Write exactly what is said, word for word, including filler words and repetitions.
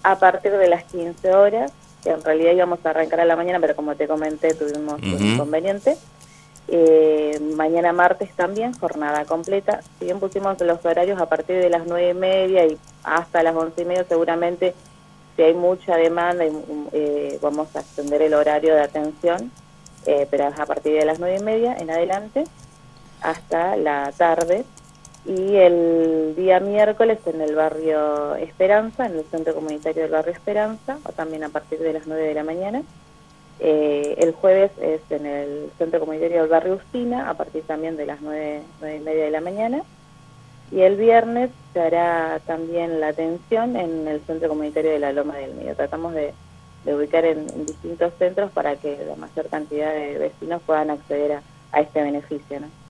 a partir de las quince horas, que en realidad íbamos a arrancar a la mañana, pero como te comenté, tuvimos uh-huh. un inconveniente. Eh, mañana martes también, jornada completa. Si bien pusimos los horarios a partir de las nueve y media y hasta las once y media, seguramente si hay mucha demanda, eh, vamos a extender el horario de atención, eh, pero es a partir de las nueve y media en adelante hasta la tarde. Y el día miércoles en el barrio Esperanza, en el centro comunitario del barrio Esperanza, o también a partir de las nueve de la mañana. Eh, el jueves es en el centro comunitario del barrio Ustina, a partir también de las nueve, nueve y media de la mañana. Y el viernes se hará también la atención en el centro comunitario de la Loma del Medio. Tratamos de, de ubicar en, en distintos centros para que la mayor cantidad de vecinos puedan acceder a, a este beneficio, ¿no?